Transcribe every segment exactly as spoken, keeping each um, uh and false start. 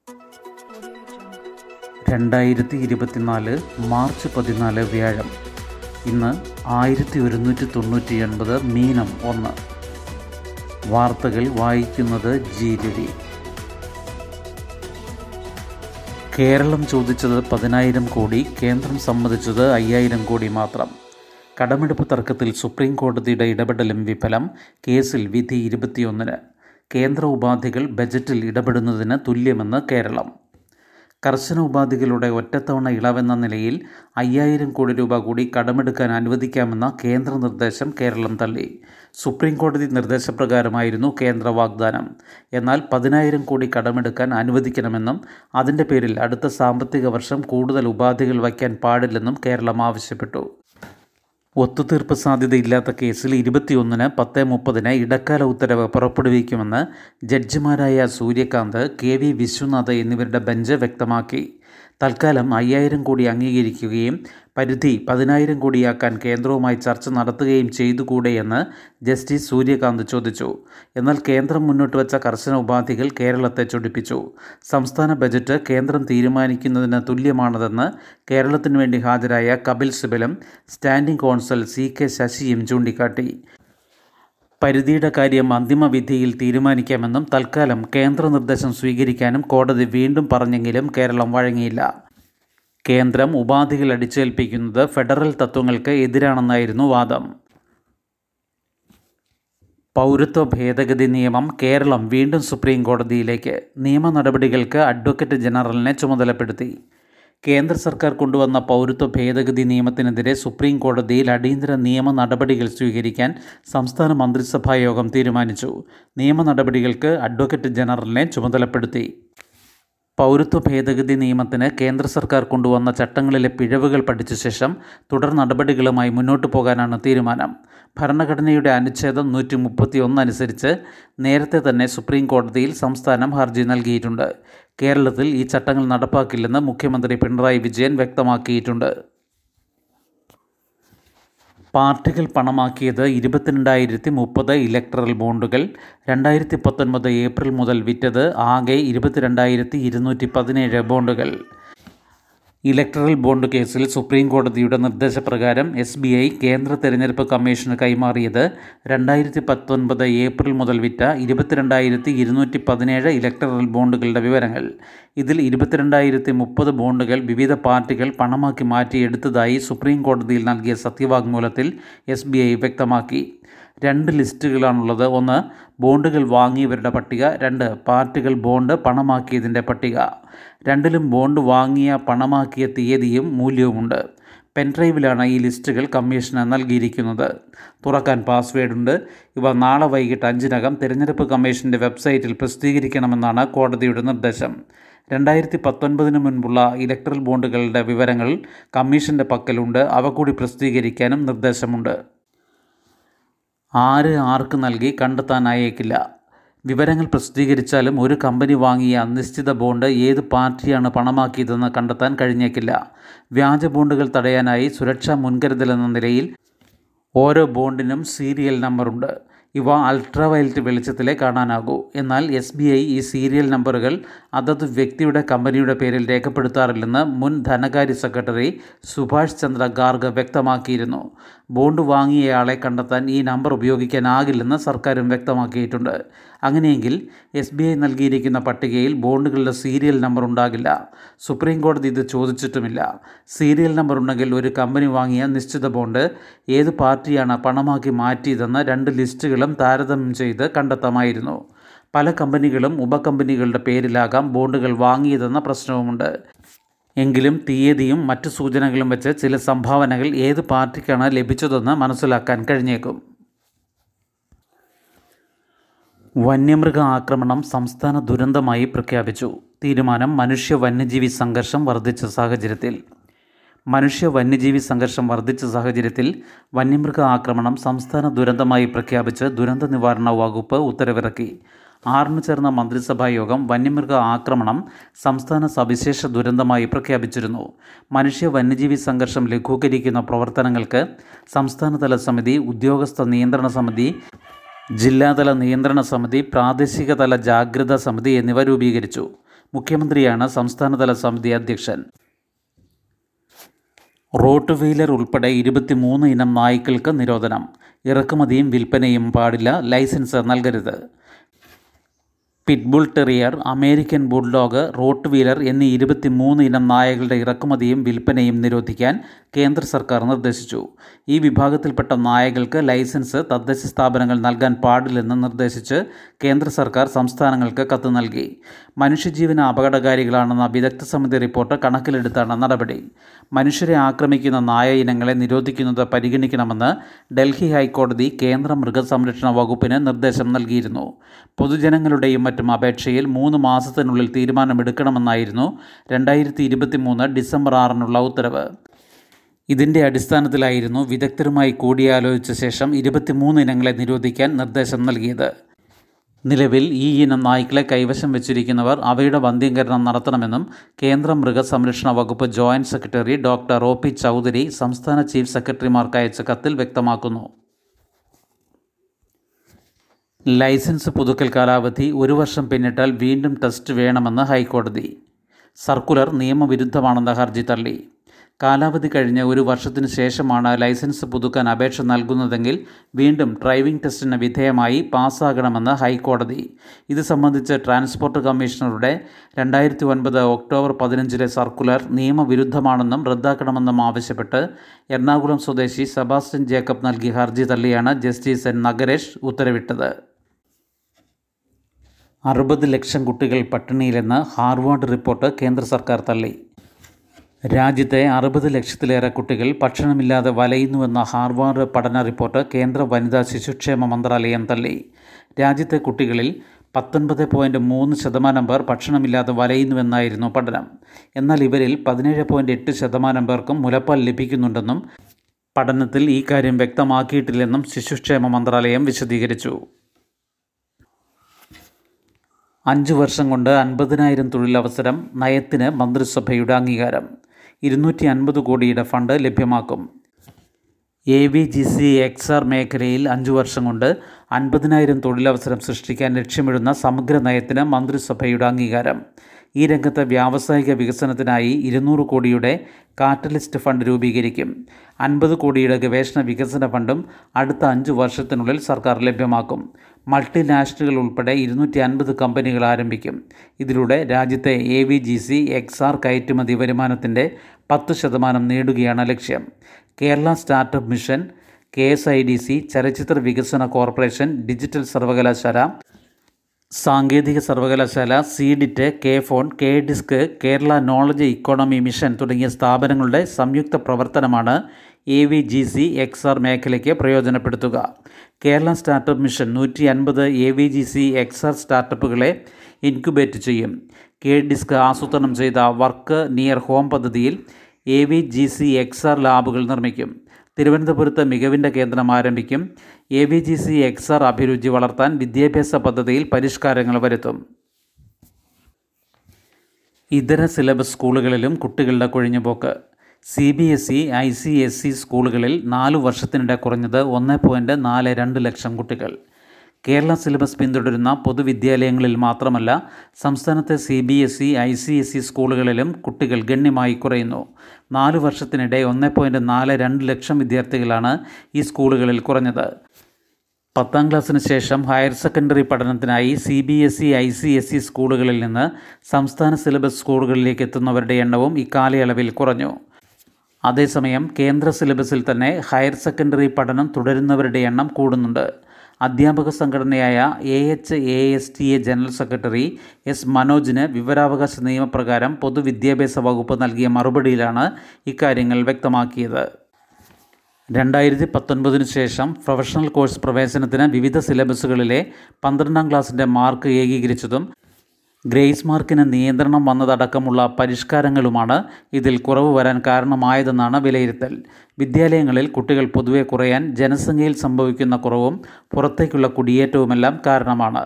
രണ്ടായിരത്തി ഇരുപത്തിനാല് മാർച്ച് പതിനാല് വ്യാഴം. ഇന്ന് ആയിരത്തി ഒരുന്നൂറ്റി തൊണ്ണൂറ്റി ഒൻപത് മീനം ഒന്ന്. വാർത്തകൾ വായിക്കുന്നത് ജി രവി. കേരളം ചോദിച്ചത് പതിനായിരം കോടി, കേന്ദ്രം സമ്മതിച്ചത് അയ്യായിരം കോടി മാത്രം. കടമെടുപ്പ് തർക്കത്തിൽ സുപ്രീം കോടതിയുടെ ഇടപെടലും വിഫലം. കേസിൽ വിധി ഇരുപത്തിയൊന്നിന്. കേന്ദ്ര ഉപാധികൾ ബജറ്റിൽ ഇടപെടുന്നതിന് തുല്യമെന്ന് കേരളം. കർശന ഉപാധികളുടെ ഒറ്റത്തവണ ഇളവെന്ന നിലയിൽ അയ്യായിരം കോടി രൂപ കൂടി കടമെടുക്കാൻ അനുവദിക്കാമെന്ന കേന്ദ്ര നിർദ്ദേശം കേരളം തള്ളി. സുപ്രീം കോടതി നിർദ്ദേശപ്രകാരമായിരുന്നു കേന്ദ്ര വാഗ്ദാനം. എന്നാൽ പതിനായിരം കോടി കടമെടുക്കാൻ അനുവദിക്കണമെന്നും അതിൻ്റെ പേരിൽ അടുത്ത സാമ്പത്തിക വർഷം കൂടുതൽ ഉപാധികൾ വയ്ക്കാൻ പാടില്ലെന്നും കേരളം ആവശ്യപ്പെട്ടു. ഒത്തുതീർപ്പ് സാധ്യതയില്ലാത്ത കേസിൽ ഇരുപത്തിയൊന്നിന് പത്ത് മുപ്പതിന് ഇടക്കാല ഉത്തരവ് പുറപ്പെടുവിക്കുമെന്ന് ജഡ്ജിമാരായ സൂര്യകാന്ത്, കെ വി വിശ്വനാഥ് എന്നിവരുടെ ബെഞ്ച് വ്യക്തമാക്കി. തൽക്കാലം അയ്യായിരം കോടി അംഗീകരിക്കുകയും പരിധി പതിനായിരം കോടിയാക്കാൻ കേന്ദ്രവുമായി ചർച്ച നടത്തുകയും ചെയ്തുകൂടെയെന്ന് ജസ്റ്റിസ് സൂര്യകാന്ത് ചോദിച്ചു. എന്നാൽ കേന്ദ്രം മുന്നോട്ട് വച്ച കർശന ഉപാധികൾ കേരളത്തെ ചൊടിപ്പിച്ചു. സംസ്ഥാന ബജറ്റ് കേന്ദ്രം തീരുമാനിക്കുന്നതിന് തുല്യമാണതെന്ന് കേരളത്തിനു വേണ്ടി ഹാജരായ കപിൽ സിബലും സ്റ്റാൻഡിംഗ് കോൺസൽ സി കെ ശശിയും ചൂണ്ടിക്കാട്ടി. പരിധിയുടെ കാര്യം അന്തിമ വിധിയിൽ തീരുമാനിക്കാമെന്നും തൽക്കാലം കേന്ദ്ര നിർദ്ദേശം സ്വീകരിക്കാനും കോടതി വീണ്ടും പറഞ്ഞെങ്കിലും കേരളം വഴങ്ങിയില്ല. കേന്ദ്രം ഉപാധികൾ അടിച്ചേൽപ്പിക്കുന്നത് ഫെഡറൽ തത്വങ്ങൾക്ക് എതിരാണെന്നായിരുന്നു വാദം. പൗരത്വ ഭേദഗതി നിയമം കേരളം വീണ്ടും സുപ്രീം കോടതിയിലേക്ക്. നിയമ നടപടികൾക്ക് അഡ്വക്കേറ്റ് ജനറലിനെ ചുമതലപ്പെടുത്തി. കേന്ദ്ര സർക്കാർ കൊണ്ടുവന്ന പൗരത്വ ഭേദഗതി നിയമത്തിനെതിരെ സുപ്രീം കോടതിയിൽ അടിയന്തര നിയമ നടപടികൾ സ്വീകരിക്കാൻ സംസ്ഥാന മന്ത്രിസഭാ യോഗം തീരുമാനിച്ചു. നിയമ നടപടികൾക്ക് അഡ്വക്കേറ്റ് ജനറലിനെ ചുമതലപ്പെടുത്തി. പൗരത്വ ഭേദഗതി നിയമത്തിന് കേന്ദ്ര സർക്കാർ കൊണ്ടുവന്ന ചട്ടങ്ങളിലെ പിഴവുകൾ പഠിച്ച ശേഷം തുടർ നടപടികളുമായി മുന്നോട്ടു പോകാനാണ് തീരുമാനം. ഭരണഘടനയുടെ അനുച്ഛേദം നൂറ്റി മുപ്പത്തി ഒന്ന് അനുസരിച്ച് നേരത്തെ തന്നെ സുപ്രീം കോടതിയിൽ സംസ്ഥാനം ഹർജി നൽകിയിട്ടുണ്ട്. കേരളത്തിൽ ഈ ചട്ടങ്ങൾ നടപ്പാക്കില്ലെന്ന് മുഖ്യമന്ത്രി പിണറായി വിജയൻ വ്യക്തമാക്കിയിട്ടുണ്ട്. പാർട്ടികൾ പണമാക്കിയത് ഇരുപത്തിരണ്ടായിരത്തി മുപ്പത് ഇലക്ടറൽ ബോണ്ടുകൾ. രണ്ടായിരത്തി പത്തൊൻപത് ഏപ്രിൽ മുതൽ വിറ്റത് ആകെ ഇരുപത്തിരണ്ടായിരത്തി ഇരുന്നൂറ്റി പതിനേഴ് ബോണ്ടുകൾ. ഇലക്ടറൽ ബോണ്ട് കേസിൽ സുപ്രീം കോടതിയുടെ നിർദ്ദേശപ്രകാരം എസ് ബി ഐ കേന്ദ്ര തെരഞ്ഞെടുപ്പ് കമ്മീഷന് കൈമാറിയത് രണ്ടായിരത്തി പത്തൊൻപത് ഏപ്രിൽ മുതൽ വിറ്റ ഇരുപത്തിരണ്ടായിരത്തി ഇരുന്നൂറ്റി പതിനേഴ് ഇലക്ടറൽ ബോണ്ടുകളുടെ വിവരങ്ങൾ. ഇതിൽ ഇരുപത്തിരണ്ടായിരത്തി മുപ്പത് ബോണ്ടുകൾ വിവിധ പാർട്ടികൾ പണമാക്കി മാറ്റിയെടുത്തതായി സുപ്രീം കോടതിയിൽ നൽകിയ സത്യവാങ്മൂലത്തിൽ എസ് ബി ഐ വ്യക്തമാക്കി. രണ്ട് ലിസ്റ്റുകളാണുള്ളത്. ഒന്ന്, ബോണ്ടുകൾ വാങ്ങിയവരുടെ പട്ടിക. രണ്ട്, പാർട്ടികൾ ബോണ്ട് പണമാക്കിയതിൻ്റെ പട്ടിക. രണ്ടിലും ബോണ്ട് വാങ്ങിയ പണമാക്കിയ തീയതിയും മൂല്യവുമുണ്ട്. പെൻഡ്രൈവിലാണ് ഈ ലിസ്റ്റുകൾ കമ്മീഷന് നൽകിയിരിക്കുന്നത്. തുറക്കാൻ പാസ്വേഡുണ്ട്. ഇവ നാളെ വൈകിട്ട് അഞ്ചിനകം തിരഞ്ഞെടുപ്പ് കമ്മീഷൻ്റെ വെബ്സൈറ്റിൽ പ്രസിദ്ധീകരിക്കണമെന്നാണ് കോടതിയുടെ നിർദ്ദേശം. രണ്ടായിരത്തി പത്തൊൻപതിന് മുൻപുള്ള ഇലക്ടറൽ ബോണ്ടുകളുടെ വിവരങ്ങൾ കമ്മീഷൻ്റെ പക്കലുണ്ട്. അവ കൂടി പ്രസിദ്ധീകരിക്കാനും നിർദ്ദേശമുണ്ട്. ആര് ആർക്ക് നൽകി കണ്ടെത്താനായേക്കില്ല. വിവരങ്ങൾ പ്രസിദ്ധീകരിച്ചാലും ഒരു കമ്പനി വാങ്ങിയ നിശ്ചിത ബോണ്ട് ഏത് പാർട്ടിയാണ് പണമാക്കിയതെന്ന് കണ്ടെത്താൻ കഴിഞ്ഞേക്കില്ല. വ്യാജ ബോണ്ടുകൾ തടയാനായി സുരക്ഷാ മുൻകരുതലെന്ന നിലയിൽ ഓരോ ബോണ്ടിനും സീരിയൽ നമ്പറുണ്ട്. ഇവ അൾട്രാവയലറ്റ് വെളിച്ചത്തിലേ കാണാനാകൂ. എന്നാൽ എസ് ബി ഐ ഈ സീരിയൽ നമ്പറുകൾ അതത് വ്യക്തിയുടെ കമ്പനിയുടെ പേരിൽ രേഖപ്പെടുത്താറില്ലെന്ന് മുൻ ധനകാര്യ സെക്രട്ടറി സുഭാഷ് ചന്ദ്ര ഗാർഗ് വ്യക്തമാക്കിയിരുന്നു. ബോണ്ട് വാങ്ങിയയാളെ കണ്ടെത്താൻ ഈ നമ്പർ ഉപയോഗിക്കാനാകില്ലെന്ന് സർക്കാരും വ്യക്തമാക്കിയിട്ടുണ്ട്. അങ്ങനെയെങ്കിൽ എസ് ബി ഐ നൽകിയിരിക്കുന്ന പട്ടികയിൽ ബോണ്ടുകളുടെ സീരിയൽ നമ്പർ ഉണ്ടാകില്ല. സുപ്രീം കോടതി ഇത് ചോദിച്ചിട്ടുമില്ല. സീരിയൽ നമ്പർ ഉണ്ടെങ്കിൽ ഒരു കമ്പനി വാങ്ങിയ നിശ്ചിത ബോണ്ട് ഏത് പാർട്ടിയാണ് പണമാക്കി മാറ്റിയതെന്ന് രണ്ട് ലിസ്റ്റുകളും താരതമ്യം ചെയ്ത് കണ്ടെത്താമായിരുന്നു. പല കമ്പനികളും ഉപകമ്പനികളുടെ പേരിലാകാം ബോണ്ടുകൾ വാങ്ങിയതെന്ന പ്രശ്നവുമുണ്ട്. എങ്കിലും തീയതിയും മറ്റു സൂചനകളും വെച്ച് ചില സംഭാവനകൾ ഏത് പാർട്ടിക്കാണ് ലഭിച്ചതെന്ന് മനസ്സിലാക്കാൻ കഴിഞ്ഞേക്കും. വന്യമൃഗ ആക്രമണം സംസ്ഥാന ദുരന്തമായി പ്രഖ്യാപിച്ചു. തീരുമാനം മനുഷ്യ വന്യജീവി സംഘർഷം വർദ്ധിച്ച സാഹചര്യത്തിൽ. മനുഷ്യ വന്യജീവി സംഘർഷം വർദ്ധിച്ച സാഹചര്യത്തിൽ വന്യമൃഗ ആക്രമണം സംസ്ഥാന ദുരന്തമായി പ്രഖ്യാപിച്ച് ദുരന്ത നിവാരണ വകുപ്പ് ഉത്തരവിറക്കി. ആറിന് ചേർന്ന മന്ത്രിസഭാ യോഗം വന്യമൃഗ ആക്രമണം സംസ്ഥാന സവിശേഷ ദുരന്തമായി പ്രഖ്യാപിച്ചിരുന്നു. മനുഷ്യ വന്യജീവി സംഘർഷം ലഘൂകരിക്കുന്ന പ്രവർത്തനങ്ങൾക്ക് സംസ്ഥാനതല സമിതി, ഉദ്യോഗസ്ഥ നിയന്ത്രണ സമിതി, ജില്ലാതല നിയന്ത്രണ സമിതി, പ്രാദേശികതല ജാഗ്രതാ സമിതി എന്നിവ രൂപീകരിച്ചു. മുഖ്യമന്ത്രിയാണ് സംസ്ഥാനതല സമിതി അധ്യക്ഷൻ. റോട്ട് വീലർ ഉൾപ്പെടെ ഇരുപത്തിമൂന്ന് ഇനം നായ്ക്കൾക്ക് നിരോധനം. ഇറക്കുമതിയും വിൽപ്പനയും പാടില്ല. ലൈസൻസ് നൽകരുത്. Pitbull terrier, American bulldog, rottweiler എന്നീ ഇരുപത്തിമൂന്ന് ഇനം നായകളുടെ ഇറക്കുമതിയും വിൽപ്പനയും നിരോധിക്കാൻ കേന്ദ്ര സർക്കാർ നിർദ്ദേശിച്ചു. ഈ വിഭാഗത്തിൽപ്പെട്ട നായകൾക്ക് ലൈസൻസ് തദ്ദേശ സ്ഥാപനങ്ങൾ നൽകാൻ പാടില്ലെന്ന് നിർദ്ദേശിച്ച് കേന്ദ്ര സർക്കാർ സംസ്ഥാനങ്ങൾക്ക് കത്ത് നൽകി. മനുഷ്യജീവന് അപകടകാരികളാണെന്ന വിദഗ്ധ സമിതി റിപ്പോർട്ട് കണക്കിലെടുത്താണ് നടപടി. മനുഷ്യരെ ആക്രമിക്കുന്ന നായ ഇനങ്ങളെ നിരോധിക്കുന്നത് പരിഗണിക്കണമെന്ന് ഡൽഹി ഹൈക്കോടതി കേന്ദ്ര മൃഗസംരക്ഷണ വകുപ്പിന് നിർദ്ദേശം നൽകിയിരുന്നു. പൊതുജനങ്ങളുടെയും മറ്റും അപേക്ഷയിൽ മൂന്ന് മാസത്തിനുള്ളിൽ തീരുമാനമെടുക്കണമെന്നായിരുന്നു രണ്ടായിരത്തി ഇരുപത്തി മൂന്ന് ഡിസംബർ ആറിനുള്ള ഉത്തരവ്. ഇതിൻ്റെ അടിസ്ഥാനത്തിലായിരുന്നു വിദഗ്ധരുമായി കൂടിയാലോചിച്ച ശേഷം ഇരുപത്തിമൂന്ന് ഇനങ്ങളെ നിരോധിക്കാൻ നിർദ്ദേശം നൽകിയത്. നിലവിൽ ഈ ഇനം നായ്ക്കളെ കൈവശം വെച്ചിരിക്കുന്നവർ അവയുടെ വന്ധ്യംകരണം നടത്തണമെന്നും കേന്ദ്ര മൃഗസംരക്ഷണ വകുപ്പ് joint secretary doctor O P Chaudhary സംസ്ഥാന ചീഫ് സെക്രട്ടറിമാർക്ക് അയച്ച കത്തിൽ വ്യക്തമാക്കുന്നു. ലൈസൻസ് പുതുക്കൽ കാലാവധി ഒരു വർഷം പിന്നിട്ടാൽ വീണ്ടും ടെസ്റ്റ് വേണമെന്ന് ഹൈക്കോടതി. സർക്കുലർ നിയമവിരുദ്ധമാണെന്ന ഹർജി തള്ളി. കാലാവധി കഴിഞ്ഞ് ഒരു വർഷത്തിനു ശേഷമാണ് ലൈസൻസ് പുതുക്കാൻ അപേക്ഷ നൽകുന്നതെങ്കിൽ വീണ്ടും ഡ്രൈവിംഗ് ടെസ്റ്റിന് വിധേയമായി പാസ്സാകണമെന്ന് ഹൈക്കോടതി. ഇത് സംബന്ധിച്ച് ട്രാൻസ്പോർട്ട് കമ്മീഷണറുടെ രണ്ടായിരത്തി ഒൻപത് ഒക്ടോബർ പതിനഞ്ചിലെ സർക്കുലർ നിയമവിരുദ്ധമാണെന്നും റദ്ദാക്കണമെന്നും ആവശ്യപ്പെട്ട് എറണാകുളം സ്വദേശി സെബാസ്റ്റ്യൻ ജേക്കബ് നൽകിയ ഹർജി തള്ളിയാണ് ജസ്റ്റിസ് എൻ നഗരേഷ് ഉത്തരവിട്ടത്. അറുപത് ലക്ഷം കുട്ടികൾ പട്ടിണിയിലെന്ന് ഹാർവാർഡ് റിപ്പോർട്ട് കേന്ദ്ര സർക്കാർ തള്ളി. രാജ്യത്തെ അറുപത് ലക്ഷത്തിലേറെ കുട്ടികൾ ഭക്ഷണമില്ലാതെ വലയുന്നുവെന്ന ഹാർവാർഡ് പഠന റിപ്പോർട്ട് കേന്ദ്ര വനിതാ ശിശുക്ഷേമ മന്ത്രാലയം തള്ളി. രാജ്യത്തെ കുട്ടികളിൽ പത്തൊൻപത് പോയിൻറ്റ് മൂന്ന് ശതമാനം പേർ ഭക്ഷണമില്ലാതെ വലയുന്നുവെന്നായിരുന്നു പഠനം. എന്നാൽ ഇവരിൽ പതിനേഴ് പോയിൻറ്റ് എട്ട് ശതമാനം പേർക്കും മുലപ്പാൽ ലഭിക്കുന്നുണ്ടെന്നും പഠനത്തിൽ ഈ കാര്യം വ്യക്തമാക്കിയിട്ടില്ലെന്നും ശിശുക്ഷേമ മന്ത്രാലയം വിശദീകരിച്ചു. അഞ്ചു വർഷം കൊണ്ട് അൻപതിനായിരം തൊഴിലവസരം നയത്തിന് മന്ത്രിസഭയുടെ അംഗീകാരം. ഇരുന്നൂറ്റി അൻപത് കോടിയുടെ ഫണ്ട് ലഭ്യമാക്കും. A V G C X R മേഖലയിൽ അഞ്ചു വർഷം കൊണ്ട് അൻപതിനായിരം തൊഴിലവസരം സൃഷ്ടിക്കാൻ ലക്ഷ്യമിടുന്ന സമഗ്ര നയത്തിന് മന്ത്രിസഭയുടെ അംഗീകാരം. ഈ രംഗത്തെ വ്യാവസായിക വികസനത്തിനായി ഇരുന്നൂറ് കോടിയുടെ കാറ്റലിസ്റ്റ് ഫണ്ട് രൂപീകരിക്കും. അൻപത് കോടിയുടെ ഗവേഷണ വികസന ഫണ്ടും അടുത്ത അഞ്ച് വർഷത്തിനുള്ളിൽ സർക്കാർ ലഭ്യമാക്കും. മൾട്ടിനാഷണലുകൾ ഉൾപ്പെടെ ഇരുന്നൂറ്റി അൻപത് കമ്പനികൾ ആരംഭിക്കും. ഇതിലൂടെ രാജ്യത്തെ A V G C X R കയറ്റുമതി വരുമാനത്തിൻ്റെ പത്ത് ശതമാനം നേടുകയാണ് ലക്ഷ്യം. Kerala startup mission, K S I D C, ചലച്ചിത്ര വികസന കോർപ്പറേഷൻ, ഡിജിറ്റൽ സർവകലാശാല, സാങ്കേതിക സർവകലാശാല, CDIT, K FON, K DISC, Kerala knowledge economy mission തുടങ്ങിയ സ്ഥാപനങ്ങളുടെ സംയുക്ത പ്രവർത്തനമാണ് A V G C X R മേഖലയ്ക്ക് പ്രയോജനപ്പെടുത്തുക. കേരള സ്റ്റാർട്ടപ്പ് മിഷൻ നൂറ്റി അൻപത് A V G C X R സ്റ്റാർട്ടപ്പുകളെ ഇൻക്യുബേറ്റ് ചെയ്യും. കെ ഡിസ്ക് ആസൂത്രണം ചെയ്ത വർക്ക് നിയർ ഹോം പദ്ധതിയിൽ A V G C X R ലാബുകൾ നിർമ്മിക്കും. തിരുവനന്തപുരത്ത് മികവിൻ്റെ കേന്ദ്രം ആരംഭിക്കും. A V G C X R അഭിരുചി വളർത്താൻ വിദ്യാഭ്യാസ പദ്ധതിയിൽ പരിഷ്കാരങ്ങൾ വരുത്തും. ഇതര സിലബസ് സ്കൂളുകളിലും കുട്ടികളുടെ കൊഴിഞ്ഞുപോക്ക്. C B S E, I C S E സ്കൂളുകളിൽ നാലു വർഷത്തിനിടെ കുറഞ്ഞത് ഒന്ന് പോയിൻറ്റ് നാല് രണ്ട് ലക്ഷം കുട്ടികൾ. കേരള സിലബസ് പിന്തുടരുന്ന പൊതുവിദ്യാലയങ്ങളിൽ മാത്രമല്ല, സംസ്ഥാനത്തെ C B S E, I C S E സ്കൂളുകളിലും കുട്ടികൾ ഗണ്യമായി കുറയുന്നു. നാലു വർഷത്തിനിടെ ഒന്ന് പോയിൻറ്റ് നാല് രണ്ട് ലക്ഷം വിദ്യാർത്ഥികളാണ് ഈ സ്കൂളുകളിൽ കുറഞ്ഞത്. പത്താം ക്ലാസ്സിന് ശേഷം ഹയർ സെക്കൻഡറി പഠനത്തിനായി C B S E, I C S E സ്കൂളുകളിൽ നിന്ന് സംസ്ഥാന സിലബസ് സ്കൂളുകളിലേക്ക് എത്തുന്നവരുടെ എണ്ണവും ഇക്കാലയളവിൽ കുറഞ്ഞു. അതേസമയം കേന്ദ്ര സിലബസിൽ തന്നെ ഹയർ സെക്കൻഡറി പഠനം തുടരുന്നവരുടെ എണ്ണം കൂടുന്നുണ്ട്. അധ്യാപക സംഘടനയായ A H A S T A general secretary S മനോജിന് വിവരാവകാശ നിയമപ്രകാരം പൊതുവിദ്യാഭ്യാസ വകുപ്പ് നൽകിയ മറുപടിയിലാണ് ഇക്കാര്യങ്ങൾ വ്യക്തമാക്കിയത്. രണ്ടായിരത്തി പത്തൊൻപതിനു ശേഷം പ്രൊഫഷണൽ കോഴ്സ് പ്രവേശനത്തിന് വിവിധ സിലബസുകളിലെ പന്ത്രണ്ടാം ക്ലാസ്സിൻ്റെ മാർക്ക് ഏകീകരിച്ചതും ഗ്രേസ് മാർക്കിന് നിയന്ത്രണം വന്നതടക്കമുള്ള പരിഷ്കാരങ്ങളുമാണ് ഇതിൽ കുറവ് വരാൻ കാരണമായതെന്നാണ് വിലയിരുത്തൽ. വിദ്യാലയങ്ങളിൽ കുട്ടികൾ പൊതുവെ കുറയാൻ ജനസംഖ്യയിൽ സംഭവിക്കുന്ന കുറവും പുറത്തേക്കുള്ള കുടിയേറ്റവുമെല്ലാം കാരണമാണ്.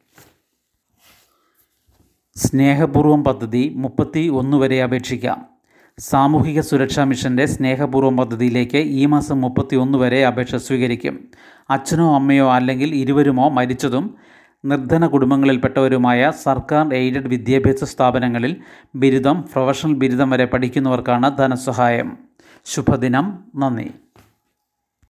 സ്നേഹപൂർവം പദ്ധതി മുപ്പത്തി ഒന്ന് വരെ അപേക്ഷിക്കാം. സാമൂഹിക സുരക്ഷാ മിഷൻ്റെ സ്നേഹപൂർവം പദ്ധതിയിലേക്ക് ഈ മാസം മുപ്പത്തി ഒന്ന് വരെ അപേക്ഷ സ്വീകരിക്കും. അച്ഛനോ അമ്മയോ അല്ലെങ്കിൽ ഇരുവരുമോ മരിച്ചതും നിർധന കുടുംബങ്ങളിൽപ്പെട്ടവരുമായ സർക്കാർ എയ്ഡഡ് വിദ്യാഭ്യാസ സ്ഥാപനങ്ങളിൽ ബിരുദം, പ്രൊഫഷണൽ ബിരുദം വരെ പഠിക്കുന്നവർക്കാണ് ധനസഹായം. ശുഭദിനം. നന്ദി.